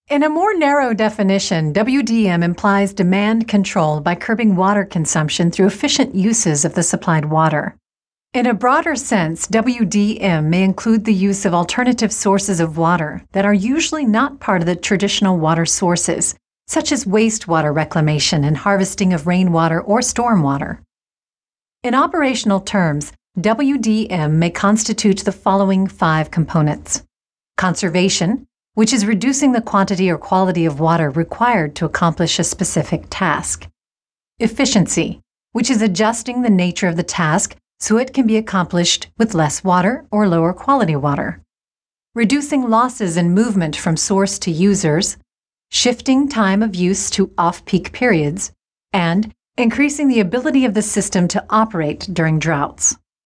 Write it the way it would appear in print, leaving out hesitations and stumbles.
In a more narrow definition, WDM implies demand control by curbing water consumption through efficient uses of the supplied water. In a broader sense, WDM may include the use of alternative sources of water that are usually not part of the traditional water sources, such as wastewater reclamation and harvesting of rainwater or stormwater. In operational terms, WDM may constitute the following 5 components: conservation, which is reducing the quantity or quality of water required to accomplish a specific task; efficiency, which is adjusting the nature of the task so it can be accomplished with less water or lower quality water; reducing losses in movement from source to users; shifting time of use to off-peak periods; and increasing the ability of the system to operate during droughts.